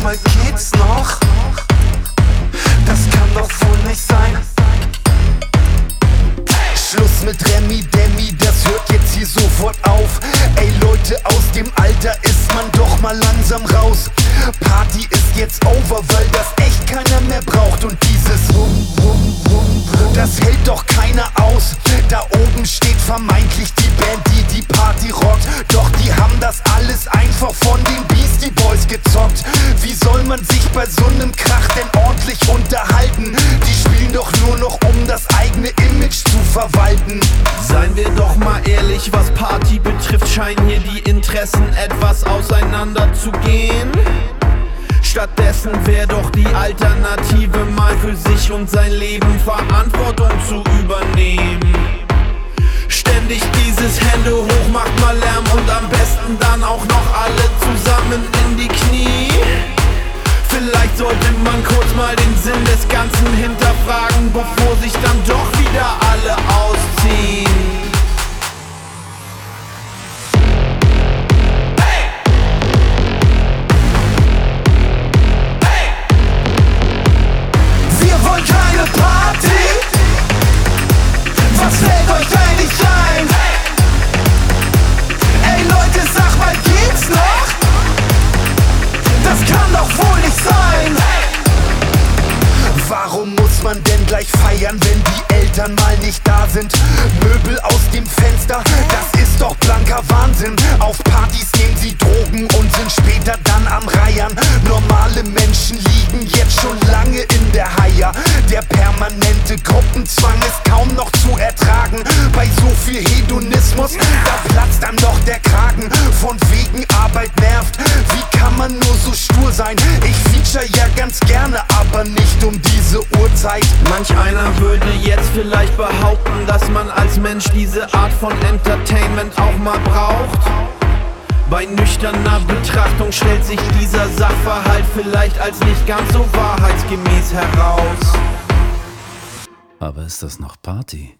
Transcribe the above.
mal, geht's noch? Das kann doch wohl nicht sein. Schluss mit Remi Demi, das hört jetzt hier sofort auf. Ey Leute, aus dem Alter ist man doch mal langsam raus. Party ist jetzt over, weil das echt keiner mehr braucht. Und dieses das hält doch keiner aus. Da oben steht vermeintlich die Band, die Party rockt. Doch die haben das alles einfach von den Beastie Boys gezockt. Wie soll man sich bei so nem Krach denn ordentlich unterhalten? Die spielen doch nur noch, um das eigene Image zu verwalten. Seien wir doch mal ehrlich, was Party betrifft, scheinen hier die Interessen etwas auseinander zu gehen. Stattdessen wäre doch die Alternative, mal für sich und sein Leben Verantwortung zu übernehmen. Ständig dieses Hände hoch macht mal Lärm und am besten dann auch noch alle zusammen in die Knie. Vielleicht sollte man kurz mal den Sinn des Ganzen hinterfragen, bevor sich dann doch wieder alle ausziehen. Keine Party? Was fällt euch eigentlich ein? Ey Leute, sag mal, geht's noch? Das kann doch wohl nicht sein. Warum muss man denn gleich feiern, wenn die Eltern mal nicht da sind? Möbel aus dem Fenster, das ist doch blanker Wahnsinn. Auf Partys nehmen sie Drogen und sind später dann am Reiern. Normale Menschen liegen jetzt schon lange in der Haia. Der permanente Gruppenzwang ist kaum noch zu ertragen. Bei so viel Hedonismus, da platzt dann doch der Kragen. Von wegen Arbeit nervt, wie kann man nur so stur sein? Ich feature ja ganz gerne, aber nicht um diese Uhrzeit. Manch einer würde jetzt vielleicht behaupten, dass man als Mensch diese Art von Entertainment auch mal braucht. Bei nüchterner Betrachtung stellt sich dieser Sachverhalt vielleicht als nicht ganz so wahrheitsgemäß heraus. Aber ist das noch Party?